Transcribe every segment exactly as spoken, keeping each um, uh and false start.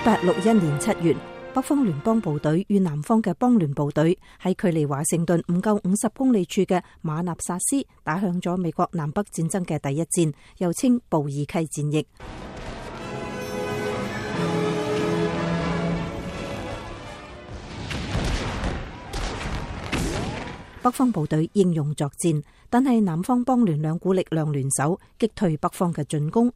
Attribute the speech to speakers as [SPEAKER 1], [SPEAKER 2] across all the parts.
[SPEAKER 1] 八六一年七月，北方聯邦部隊與南方嘅邦聯部隊喺距離華盛頓唔夠五十公里處嘅馬納薩斯打響咗美國南北戰爭嘅第一戰，又稱布爾溪戰役。北方部隊英勇作戰，但係南方邦聯兩股力量聯手擊退北方嘅進攻。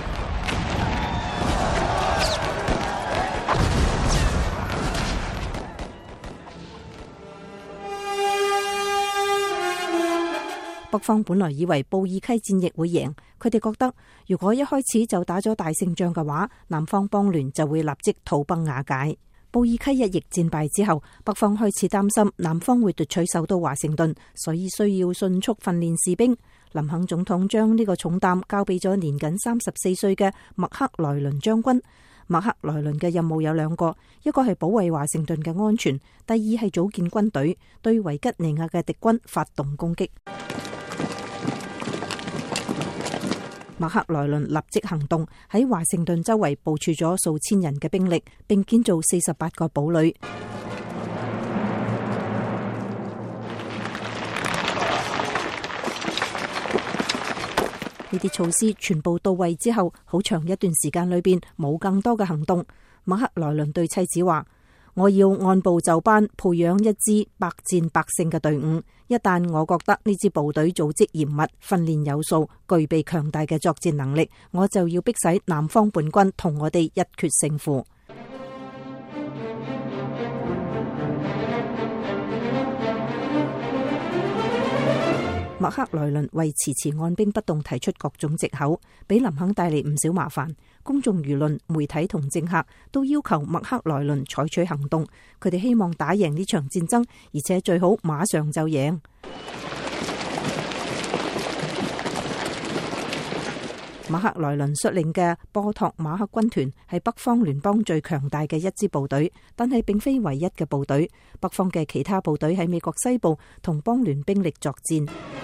[SPEAKER 1] 北方本來以為布爾溪戰役會贏，佢哋覺得如果一開始就打咗大勝仗嘅話，南方邦聯就會立即土崩瓦解。布爾溪一役戰敗之後，北方開始擔心南方會奪取首都華盛頓，所以需要迅速訓練士兵。林肯總統將呢個重擔交俾咗年僅三十四歲嘅麥克萊倫將軍。麥克萊倫嘅任務有兩個，一個係保衛華盛頓嘅安全，第二係組建軍隊，對維吉尼亞嘅敵軍發動攻擊。麥克萊倫立即行動，喺華盛頓周圍部署咗數千人嘅兵力，並建造四十八個堡壘。呢啲措施全部到位之後，好長一段時間裏邊冇更多嘅行動。麥克萊倫對妻子話：我要按部就班培養一支百戰百勝嘅隊伍。一旦我覺得呢支部隊組織嚴密、訓練有素、具備強大嘅作戰能力，我就要迫使南方叛軍同我哋一決勝負。麥克萊倫為遲遲按兵不動提出各種藉口，俾林肯帶嚟唔少麻煩。公眾輿論、媒體同政客都要求麥克萊倫採取行動，佢哋希望打贏呢場戰爭，而且最好馬上就贏。麥克萊倫率領嘅波托馬克軍團係北方聯邦最強大嘅一支部隊，但係並非唯一嘅部隊。北方嘅其他部隊喺美國西部同邦聯兵力作戰。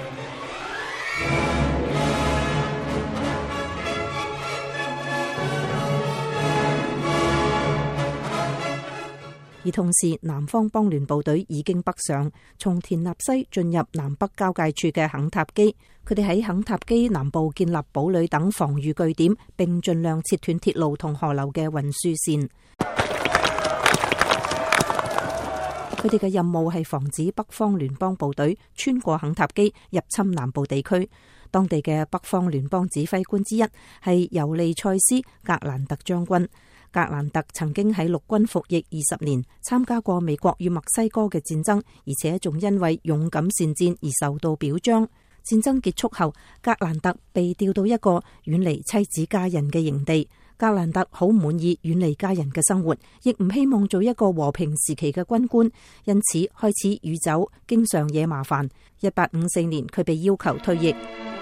[SPEAKER 1] 而同時，南方邦聯部隊已經北上，從田納西進入南北交界處嘅肯塔基。佢哋喺肯塔基南部建立堡壘等防禦據點，並盡量切斷鐵路同河流嘅運輸線。佢哋嘅任務係防止北方聯邦部隊穿過肯塔基入侵南部地區。當地嘅北方聯邦指揮官之一係尤利塞斯·格蘭特將軍。格蘭特曾經喺陸軍服役二十年，參加過美國與墨西哥嘅戰爭，而且仲因為勇敢善戰而受到表彰。戰爭結束後，格蘭特被調到一個遠離妻子家人嘅營地。格蘭特好唔滿意遠離家人嘅生活，亦唔希望做一個和平時期嘅軍官，因此開始酗酒，經常惹麻煩。一八五四年，佢被要求退役。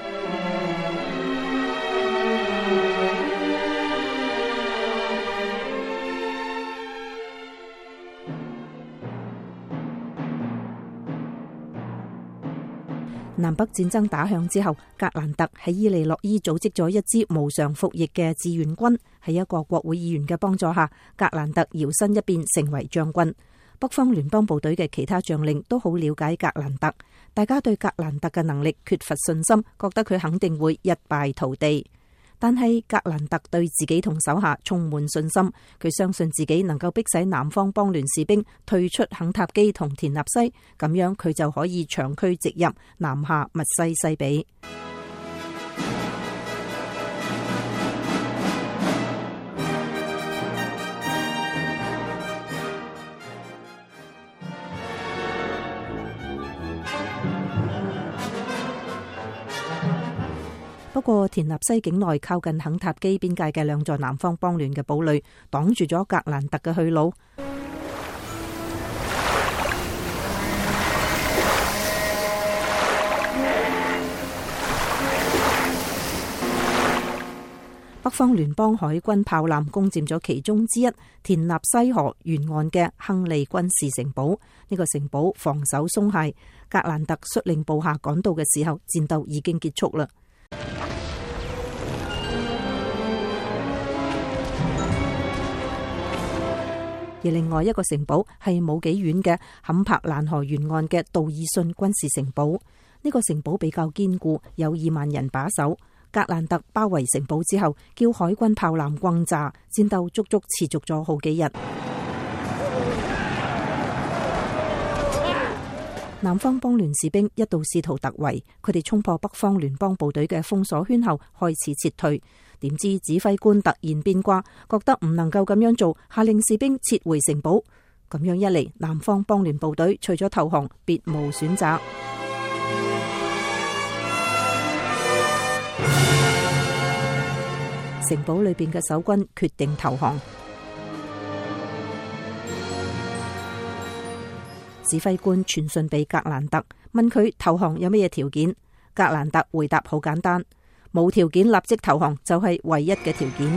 [SPEAKER 1] 南北戰爭打響之後，格蘭特喺伊利諾伊組織咗一支無償服役嘅志願軍。喺一個國會議員嘅幫助下，格蘭特搖身一變成為將軍。北方聯邦部隊嘅其他將領都好了解格蘭特，大家對格蘭特嘅能力缺乏信心，覺得佢肯定會一敗塗地。但係格蘭特對自己同手下充滿信心，佢相信自己能夠迫使南方邦聯士兵退出肯塔基同田納西，咁樣佢就可以長驅直入，南下密西西比。不過田納西境內靠近肯塔基邊界嘅兩座南方邦聯嘅堡壘擋住咗格蘭特嘅去路。北方聯邦海軍炮艦攻佔咗其中之一田納西河沿岸嘅亨利軍事城堡。呢個城堡防守鬆懈，格蘭特率領部下趕到嘅時候，戰鬥已經結束啦。 而另外一個城堡係冇幾遠嘅坎柏蘭河沿岸嘅道爾遜軍事城堡。呢個城堡比較堅固，有二萬人把守。格蘭特包圍城堡之後，叫海軍炮艦轟炸，戰鬥足足持續咗好幾日。南方邦聯士兵一度試圖突圍，佢哋衝破北方聯邦部隊嘅封鎖圈後開始撤退，點知指揮官突然變卦，覺得唔能夠咁樣做，下令士兵撤回城堡。咁樣一嚟，南方邦聯部隊除咗投降，別無選擇。城堡裏邊嘅守軍決定投降。指揮官傳信俾格蘭特，問佢投降有乜嘢條件。格蘭特回答好簡單，冇條件立即投降就係唯一嘅條件。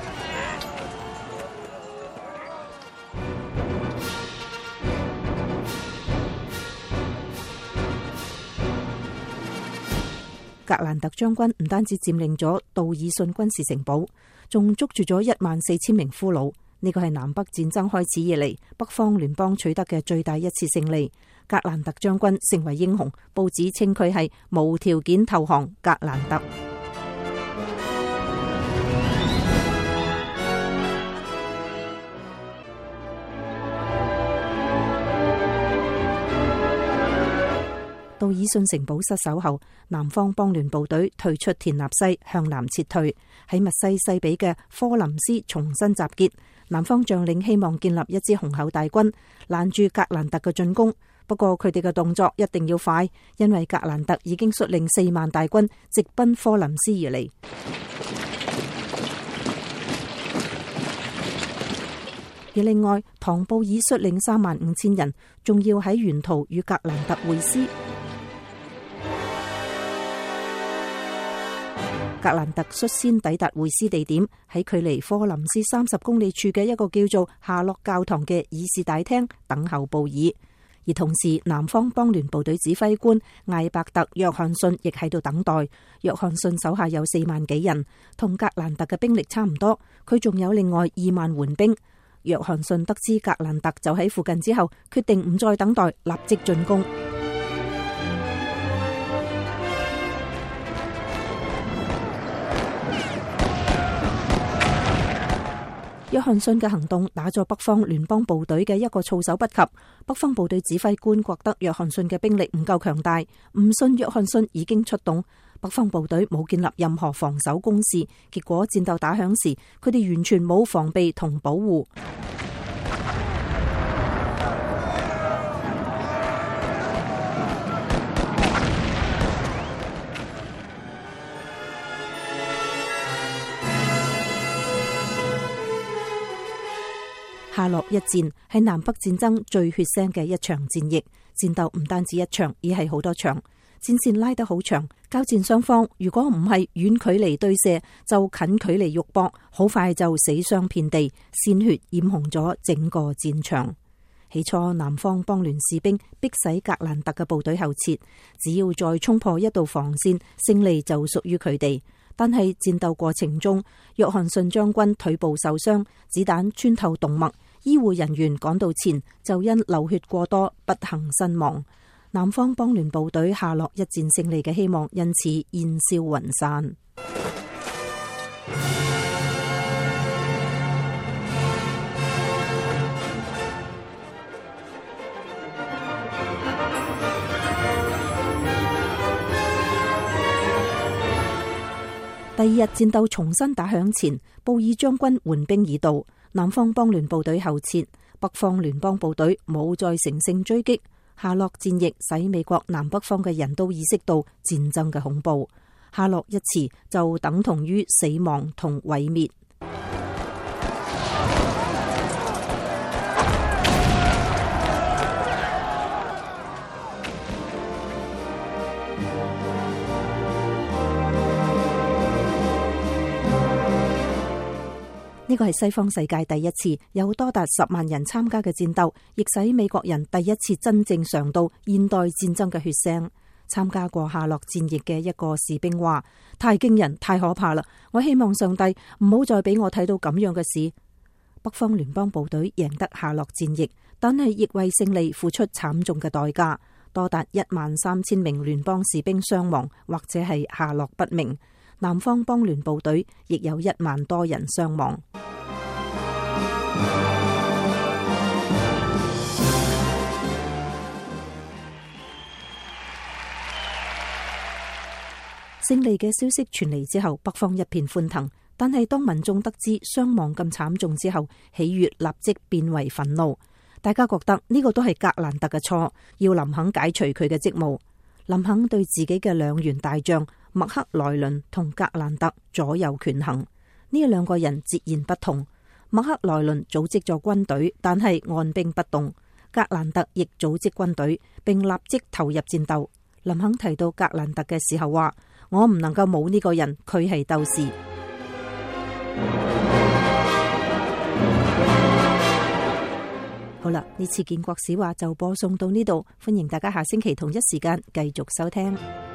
[SPEAKER 1] 格蘭特將軍唔單止佔領咗道爾遜軍事城堡，仲捉住咗一萬四千名俘虜。呢個係南北戰爭開始以嚟北方聯邦取得嘅最大一次勝利。格蘭特將軍成為英雄，報紙稱佢係無條件投降格蘭特。道爾遜城堡失守後，南方邦聯部隊退出田納西，向南撤退，喺密西西比嘅科林斯重新集結。南方將領希望建立一支雄厚大軍，攔住格蘭特嘅進攻。不過佢哋嘅動作一定要快，因為格蘭特已經率領四萬大軍直奔科林斯而嚟。而另外，唐布爾率領三萬五千人，仲要喺沿途與格蘭特會師。格蘭特率先抵達會師地點，喺距離科林斯三十公里處嘅一個叫做夏洛教堂嘅議事大廳等候布爾。而同時，南方邦聯部隊指揮官艾伯特約翰遜亦喺度等待。約翰遜手下有四萬幾人，同格蘭特嘅兵力差唔多。佢仲有另外二萬援兵。約翰遜得知格蘭特就喺附近之後，決定唔再等待，立即進攻。約翰遜嘅行動打咗北方聯邦部隊嘅一個措手不及。北方部隊指揮官覺得約翰遜嘅兵力唔夠強大，唔信約翰遜已經出動。北方部隊冇建立任何防守工事，結果戰鬥打響時，佢哋完全冇防備同保護。夏洛一戰係南北戰爭最血腥嘅一場戰役，戰鬥唔單止一場，而係好多場，戰線拉得好長。交戰雙方如果唔係遠距離對射，就近距離肉搏，好快就死傷遍地，鮮血染紅咗整個戰場。起初南方邦聯士兵迫使格蘭特嘅部隊後撤，只要再衝破一道防線，勝利就屬於佢哋。但係戰鬥過程中，約翰遜將軍腿部受傷，子彈穿透動脈，醫護人員趕到前就因流血過多不幸身亡。南方邦聯部隊夏洛一戰勝利嘅希望因此煙消雲散。第二日戰鬥重新打響前，布爾將軍援兵已到，南方邦聯部隊後撤，北方聯邦部隊冇再乘勝追擊。夏洛戰役使美國南北方嘅人都意識到戰爭嘅恐怖。夏洛一詞就等同於死亡同毀滅。呢個係西方世界第一次有多達十萬人參加嘅戰鬥，亦使美國人第一次真正嘗到現代戰爭嘅血腥。參加過夏洛戰役嘅一個士兵話：太驚人，太可怕啦！我希望上帝唔好再俾我睇到咁樣嘅事。 北方聯邦部隊贏得夏洛戰役，但係亦為勝利付出慘重嘅代價，多達一萬三千名聯邦士兵傷亡或者係下落不明。南方邦聯部隊亦有一萬多人傷亡。勝利嘅消息傳嚟之後，北方一片歡騰。但係當民眾得知傷亡咁慘重之後，喜悅立即變為憤怒。大家覺得呢個都係格蘭特嘅錯，要林肯解除佢嘅職務。林肯對自己嘅兩員大將麥克萊倫同格蘭特左右權衡。呢兩個人截然不同。麥克萊倫組織咗軍隊，但係按兵不動；格蘭特亦組織軍隊，並立即投入戰鬥。林肯提到格蘭特嘅時候話：我唔能夠冇呢個人，佢係鬥士。好啦，呢次建國史話就播送到呢度，歡迎大家下星期同一時間繼續收聽。